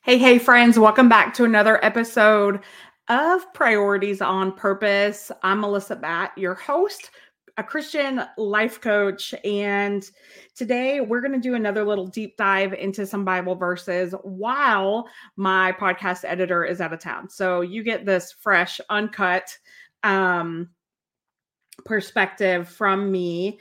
Hey, friends, welcome back to another episode of Priorities on Purpose. I'm Melissa Batt, your host, a Christian life coach, and today we're going to do another little deep dive into some Bible verses while my podcast editor is out of town. So you get this fresh, uncut perspective from me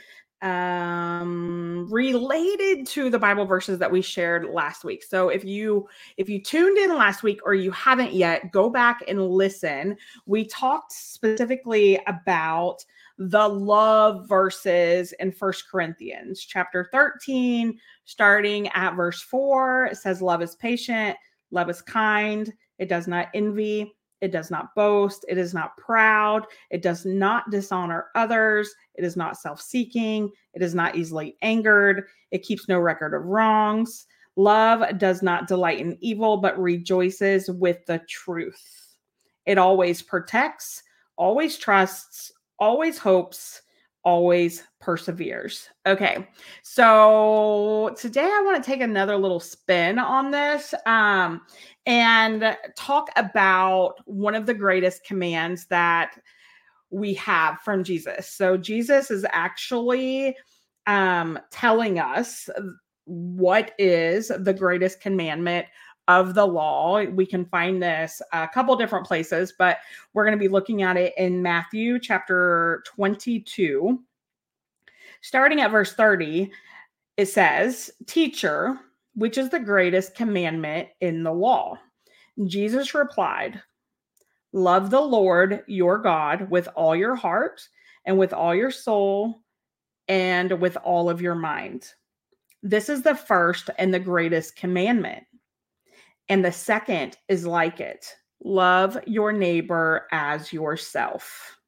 related to the Bible verses that we shared last week. So if you tuned in last week or you haven't yet, go back and listen. We talked specifically about the love verses in First Corinthians chapter 13, starting at verse 4. It says, love is patient, love is kind, it does not envy, it does not boast, it is not proud, it does not dishonor others, it is not self-seeking, it is not easily angered, it keeps no record of wrongs. Love does not delight in evil, but rejoices with the truth. It always protects, always trusts, always hopes, always perseveres. Okay, so today I want to take another little spin on this and talk about one of the greatest commands that we have from Jesus. So Jesus is actually telling us what is the greatest commandment of the law. We can find this a couple different places, but we're going to be looking at it in Matthew chapter 22. Starting at verse 30, it says, "Teacher, which is the greatest commandment in the law?" Jesus replied, "Love the Lord your God with all your heart and with all your soul and with all of your mind. This is the first and the greatest commandment. And the second is like it. Love your neighbor as yourself.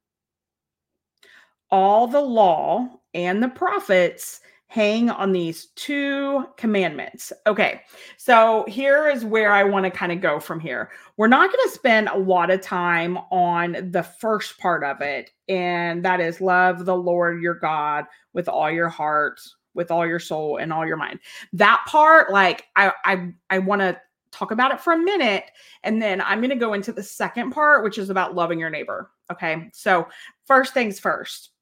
All the law and the prophets hang on these two commandments." Okay, so here is where I want to kind of go from here. We're not going to spend a lot of time on the first part of it, and that is love the Lord your God with all your heart, with all your soul, and all your mind. That part, like, I want to talk about it for a minute, and then I'm going to go into the second part, which is about loving your neighbor. Okay, so first things first.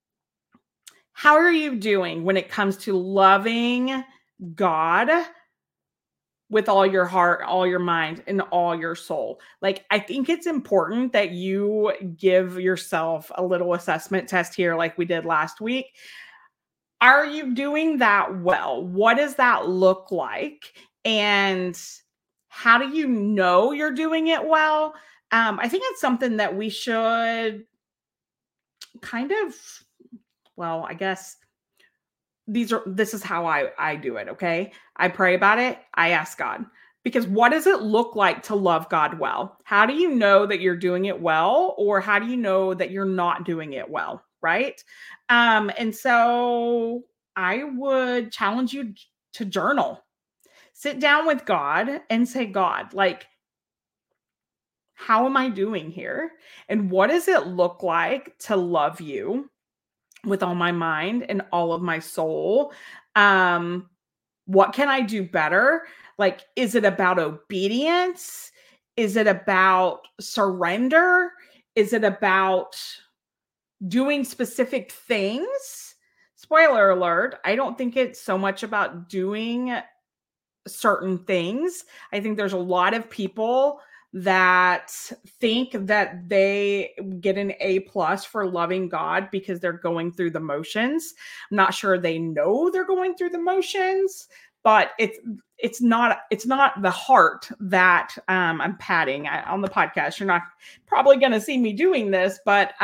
How are you doing when it comes to loving God with all your heart, all your mind, and all your soul? Like, I think it's important that you give yourself a little assessment test here, like we did last week. Are you doing that well? What does that look like? And how do you know you're doing it well? I think it's something that we should kind of, well, I guess this is how I do it. Okay, I pray about it, I ask God, because what does it look like to love God well? How do you know that you're doing it well, or how do you know that you're not doing it well, right? And so I would challenge you to journal. Sit down with God and say, God, like, how am I doing here, and what does it look like to love you with all my mind and all of my soul? Um, what can I do better? Like, is it about obedience? Is it about surrender? Is it about doing specific things? Spoiler alert, I don't think it's so much about doing certain things. I think there's a lot of people that think that they get an A plus for loving God because they're going through the motions. I'm not sure they know they're going through the motions, but it's not the heart that I'm patting on the podcast. You're not probably going to see me doing this, but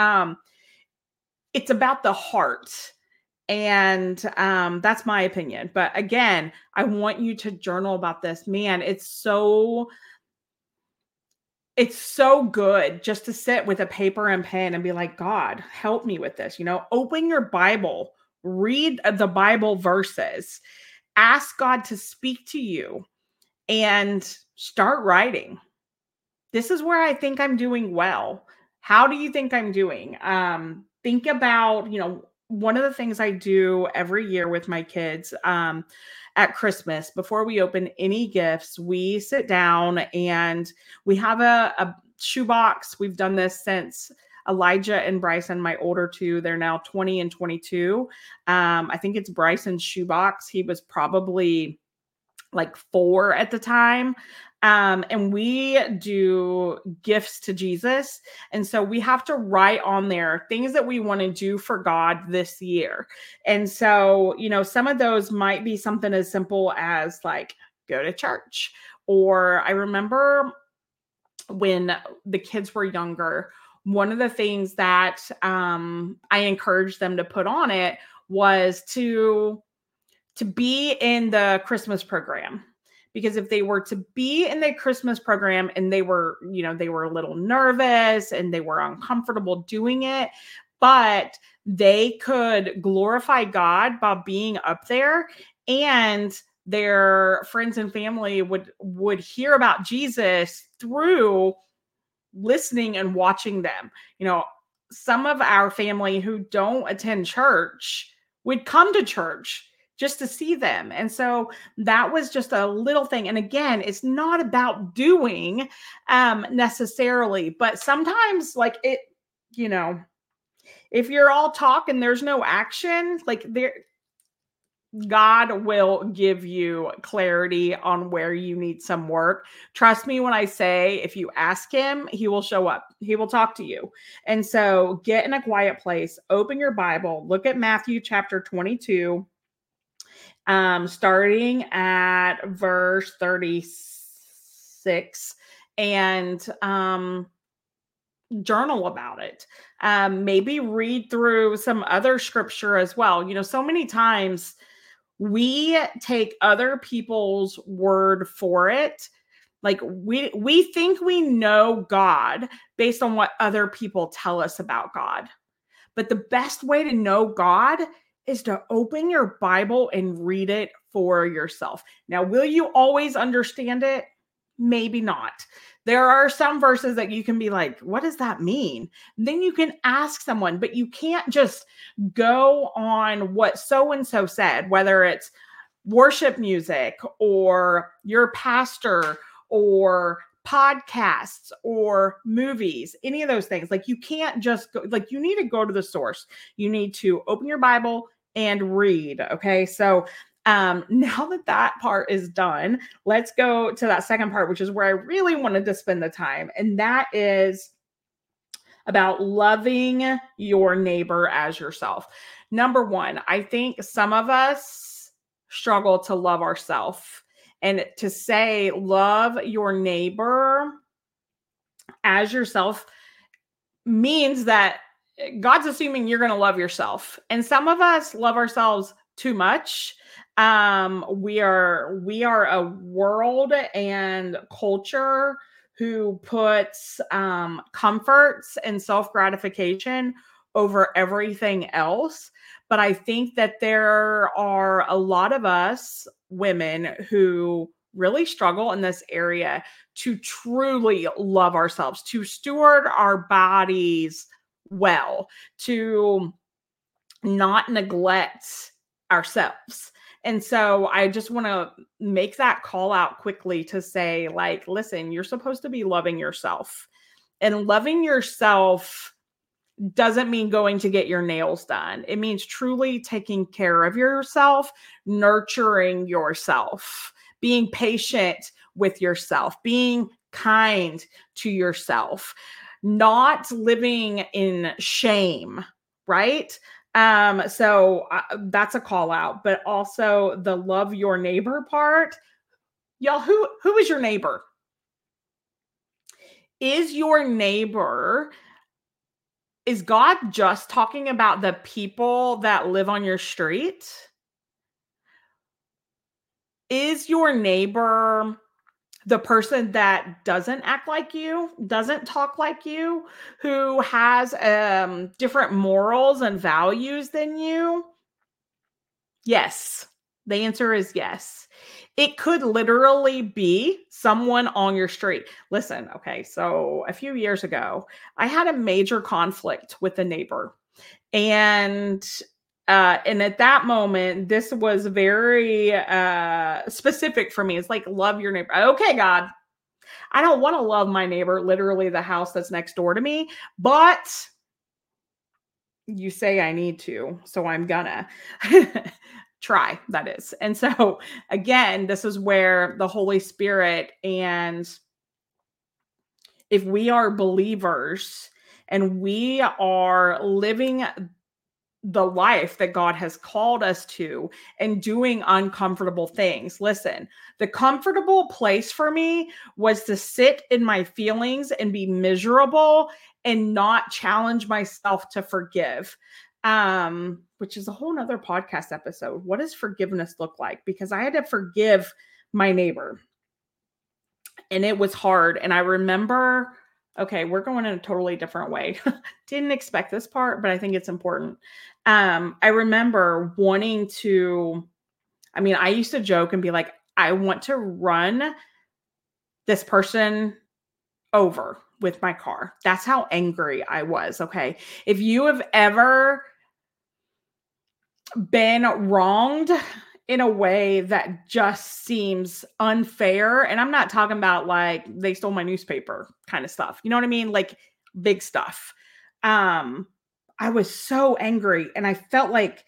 it's about the heart. And that's my opinion. But again, I want you to journal about this. Man, it's so good just to sit with a paper and pen and be like, God, help me with this. Open your Bible, read the Bible verses, ask God to speak to you, and start writing. This is where I think I'm doing well. How do you think I'm doing? Think about, one of the things I do every year with my kids, at Christmas, before we open any gifts, we sit down and we have a shoebox. We've done this since Elijah and Bryson, my older two, they're now 20 and 22. I think it's Bryson's shoebox. He was probably like 4 at the time. And we do gifts to Jesus. And so we have to write on there things that we want to do for God this year. And so, some of those might be something as simple as like go to church. Or I remember when the kids were younger, one of the things that I encouraged them to put on it was to be in the Christmas program. Because if they were to be in the Christmas program and they were a little nervous and they were uncomfortable doing it, but they could glorify God by being up there, and their friends and family would hear about Jesus through listening and watching them. Some of our family who don't attend church would come to church just to see them. And so that was just a little thing. And again, it's not about doing necessarily, but sometimes like it, if you're all talk and there's no action, like God will give you clarity on where you need some work. Trust me when I say, if you ask him, he will show up. He will talk to you. And so get in a quiet place, open your Bible, look at Matthew chapter 22, starting at verse 36, and journal about it. Maybe read through some other scripture as well. So many times we take other people's word for it. Like we think we know God based on what other people tell us about God. But the best way to know God is to open your Bible and read it for yourself. Now, will you always understand it? Maybe not. There are some verses that you can be like, what does that mean? Then you can ask someone, but you can't just go on what so-and-so said, whether it's worship music or your pastor or podcasts or movies, any of those things. Like you can't just go, like you need to go to the source. You need to open your Bible and read. Okay. So now that part is done, let's go to that second part, which is where I really wanted to spend the time. And that is about loving your neighbor as yourself. Number one, I think some of us struggle to love ourselves. And to say love your neighbor as yourself means that God's assuming you're going to love yourself. And some of us love ourselves too much. We are a world and culture who puts comforts and self-gratification over everything else. But I think that there are a lot of us women who really struggle in this area to truly love ourselves, to steward our bodies well, to not neglect ourselves. And so I just want to make that call out quickly to say, like, listen, you're supposed to be loving yourself. And loving yourself doesn't mean going to get your nails done. It means truly taking care of yourself, nurturing yourself, being patient with yourself, being kind to yourself, not living in shame, right? So that's a call out, but also the love your neighbor part. Y'all, who is your neighbor? Is your neighbor, is God just talking about the people that live on your street? Is your neighbor the person that doesn't act like you, doesn't talk like you, who has different morals and values than you? Yes. The answer is yes. It could literally be someone on your street. Listen, okay, so a few years ago, I had a major conflict with a neighbor. And And at that moment, this was very specific for me. It's like, love your neighbor. Okay, God, I don't want to love my neighbor, literally the house that's next door to me, but you say I need to, so I'm gonna try, that is. And so, again, this is where the Holy Spirit, and if we are believers and we are living the life that God has called us to and doing uncomfortable things. Listen, the comfortable place for me was to sit in my feelings and be miserable and not challenge myself to forgive. Which is a whole nother podcast episode. What does forgiveness look like? Because I had to forgive my neighbor and it was hard. And I remember, okay, we're going in a totally different way. Didn't expect this part, but I think it's important. I remember wanting to, I used to joke and be like, I want to run this person over with my car. That's how angry I was. Okay. If you have ever been wronged in a way that just seems unfair, and I'm not talking about like they stole my newspaper kind of stuff. You know what I mean? Like big stuff. I was so angry and I felt like,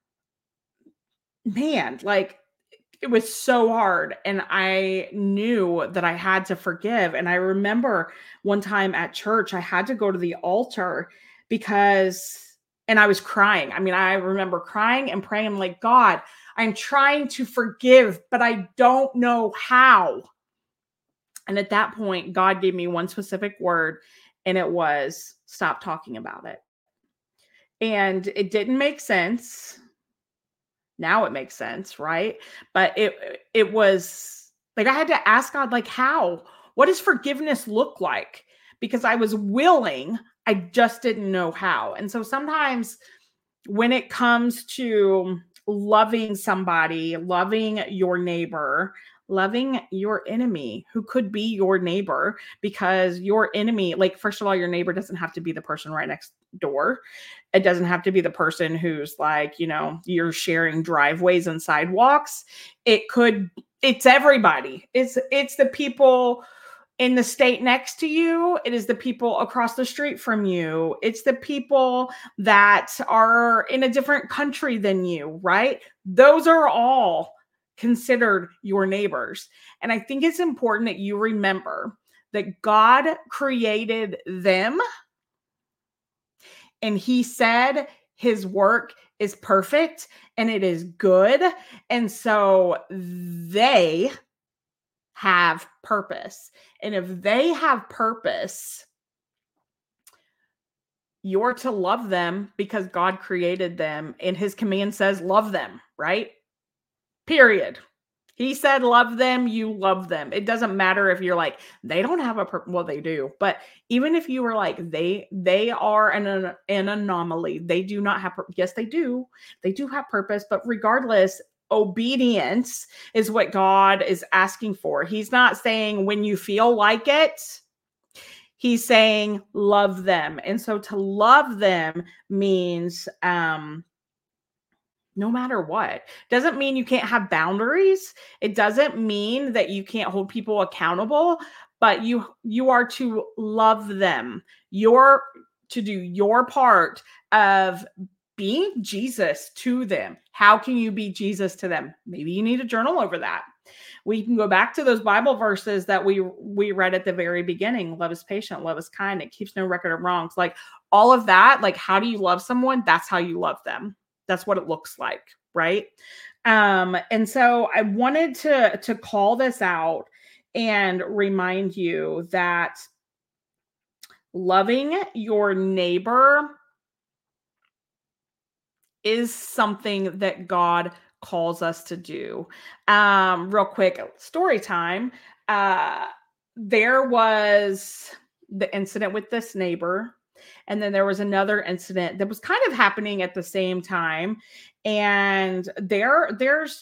man, like it was so hard. And I knew that I had to forgive. And I remember one time at church, I had to go to the altar and I was crying. I remember crying and praying. I'm like, God, I'm trying to forgive, but I don't know how. And at that point, God gave me one specific word, and it was stop talking about it. And it didn't make sense. Now it makes sense, right? But it was like I had to ask God, like, how? What does forgiveness look like? Because I was willing, I just didn't know how. And so sometimes when it comes to loving somebody, loving your neighbor, loving your enemy who could be your neighbor, because your enemy, like, first of all, your neighbor doesn't have to be the person right next door. It doesn't have to be the person who's like, you're sharing driveways and sidewalks. It's everybody. It's the people in the state next to you. It is the people across the street from you. It's the people that are in a different country than you, right? Those are all considered your neighbors. And I think it's important that you remember that God created them, and he said his work is perfect and it is good. And so they have purpose. And if they have purpose, you're to love them because God created them and his command says love them, right? Period. He said love them, you love them. It doesn't matter if you're like, they don't have well, they do. But even if you were like, they are an anomaly. They do not have, yes, they do. They do have purpose, but regardless, obedience is what God is asking for. He's not saying when you feel like it. He's saying love them. And so to love them means no matter what. Doesn't mean you can't have boundaries. It doesn't mean that you can't hold people accountable, but you are to love them. You're to do your part of being Jesus to them. How can you be Jesus to them? Maybe you need a journal over that. We can go back to those Bible verses that we read at the very beginning. Love is patient, love is kind, it keeps no record of wrongs. Like all of that, like how do you love someone? That's how you love them. That's what it looks like, right? And so I wanted to call this out and remind you that loving your neighbor is something that God calls us to do. Real quick, story time. There was the incident with this neighbor. And then there was another incident that was kind of happening at the same time. And there's,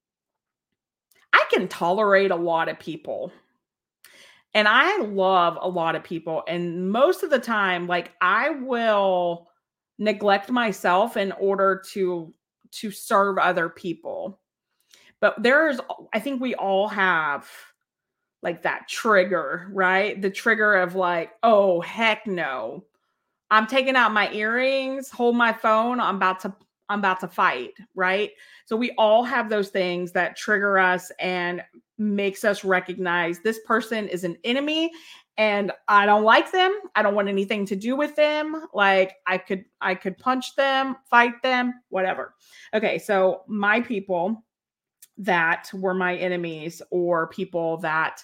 I can tolerate a lot of people. And I love a lot of people. And most of the time, like I will neglect myself in order to serve other people. But I think we all have like that trigger, right? The trigger of like, oh, heck no. I'm taking out my earrings, hold my phone, I'm about to fight, right? So we all have those things that trigger us and makes us recognize this person is an enemy and I don't like them. I don't want anything to do with them. Like I could punch them, fight them, whatever. Okay, so my people that were my enemies or people that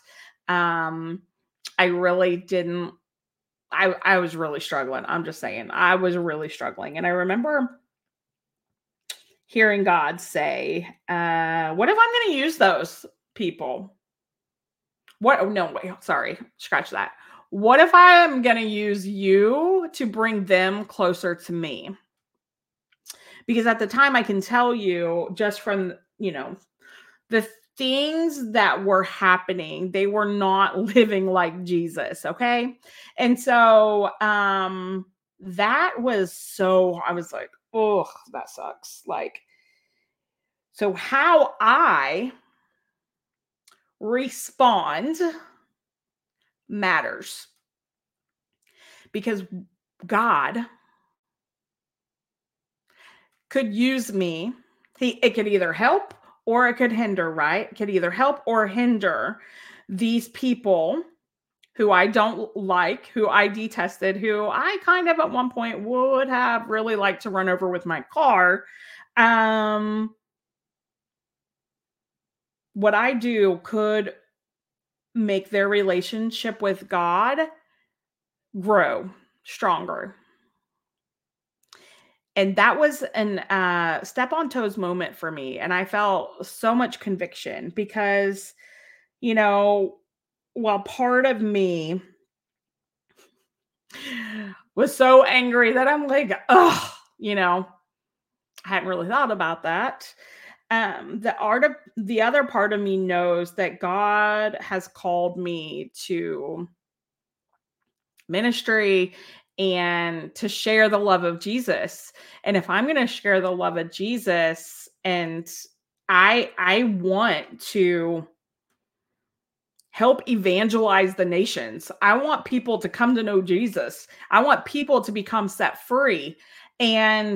I really didn't I was really struggling. I'm just saying. I was really struggling. And I remember hearing God say, what if I'm going to use those people? What? Oh, no, wait, sorry. Scratch that. What if I'm going to use you to bring them closer to me? Because at the time, I can tell you just from, the things that were happening, they were not living like Jesus, okay? And so that was so I was like, "Oh, that sucks." Like so how I respond matters because God could use me. It could either help or it could hinder, right? It could either help or hinder these people who I don't like, who I detested, who I kind of at one point would have really liked to run over with my car. What I do could make their relationship with God grow stronger. And that was an step on toes moment for me. And I felt so much conviction because, you know, while part of me was so angry that I'm like, oh, I hadn't really thought about that. The other part of me knows that God has called me to ministry and to share the love of Jesus. And if I'm going to share the love of Jesus and I want to help evangelize the nations. I want people to come to know Jesus. I want people to become set free. And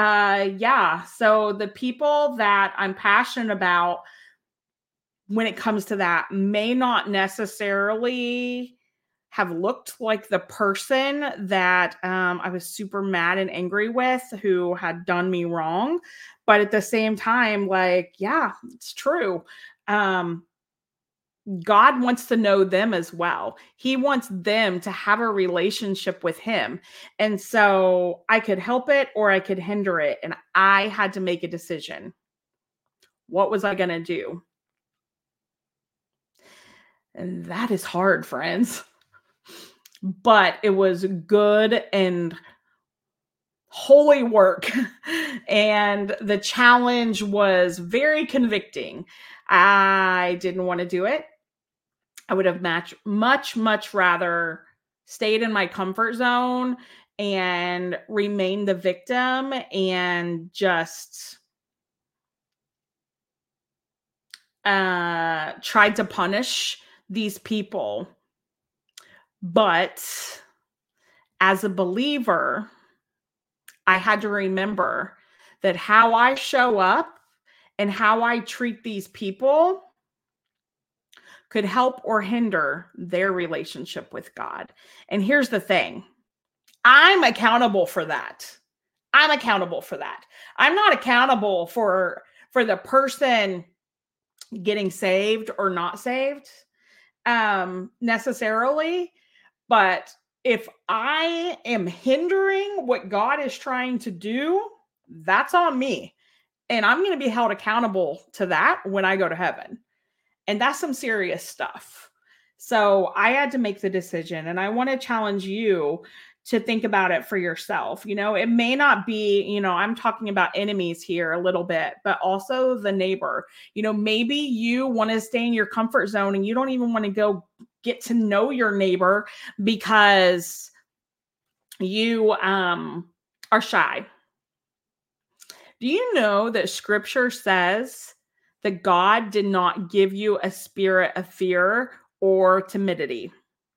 so the people that I'm passionate about when it comes to that may not necessarily have looked like the person that I was super mad and angry with who had done me wrong. But at the same time, like, yeah, it's true. God wants to know them as well. He wants them to have a relationship with him. And so I could help it or I could hinder it. And I had to make a decision. What was I going to do? And that is hard, friends. But it was good and holy work. And the challenge was very convicting. I didn't want to do it. I would have much rather stayed in my comfort zone and remained the victim and just tried to punish these people. But as a believer, I had to remember that how I show up and how I treat these people could help or hinder their relationship with God. And here's the thing. I'm accountable for that. I'm accountable for that. I'm not accountable for the person getting saved or not saved necessarily. But if I am hindering what God is trying to do, that's on me. And I'm going to be held accountable to that when I go to heaven. And that's some serious stuff. So I had to make the decision, and I want to challenge you to think about it for yourself. It may not be, I'm talking about enemies here a little bit, but also the neighbor. Maybe you want to stay in your comfort zone and you don't even want to go get to know your neighbor because you are shy. Do you know that scripture says that God did not give you a spirit of fear or timidity?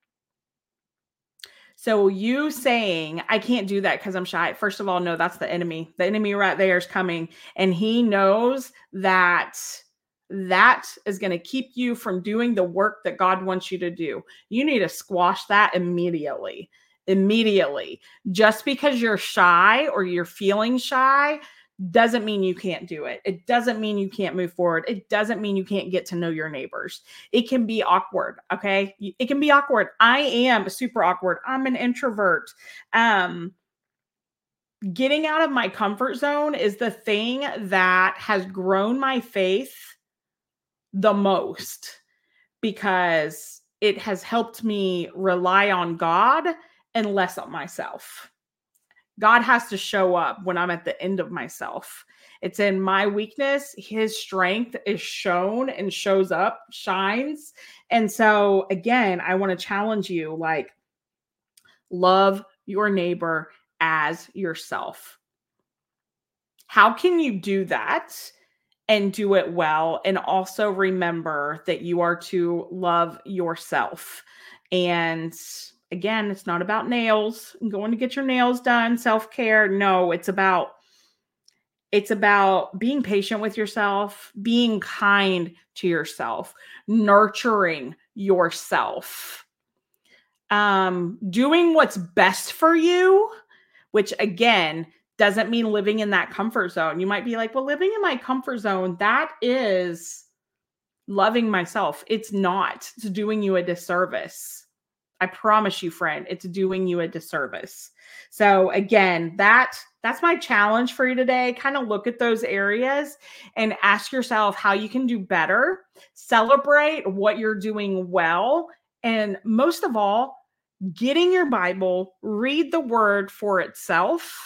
So you saying, I can't do that because I'm shy. First of all, no, that's the enemy. The enemy right there is coming. And he knows that that is going to keep you from doing the work that God wants you to do. You need to squash that immediately. Immediately. Just because you're shy or you're feeling shy doesn't mean you can't do it. It doesn't mean you can't move forward. It doesn't mean you can't get to know your neighbors. It can be awkward. Okay. It can be awkward. I am super awkward. I'm an introvert. Getting out of my comfort zone is the thing that has grown my faith the most because it has helped me rely on God and less on myself. God has to show up when I'm at the end of myself. It's in my weakness. His strength is shown and shows up, shines. And so, again, I want to challenge you like, love your neighbor as yourself. How can you do that and do it well? And also remember that you are to love yourself. And again, it's not about nails, going to get your nails done, self-care. No, it's about being patient with yourself, being kind to yourself, nurturing yourself, doing what's best for you, which again, doesn't mean living in that comfort zone. You might be like, well, living in my comfort zone, that is loving myself. It's not. It's doing you a disservice. I promise you, friend, it's doing you a disservice. So again, that's my challenge for you today. Kind of look at those areas and ask yourself how you can do better, celebrate what you're doing well, and most of all, get in your Bible, read the word for itself,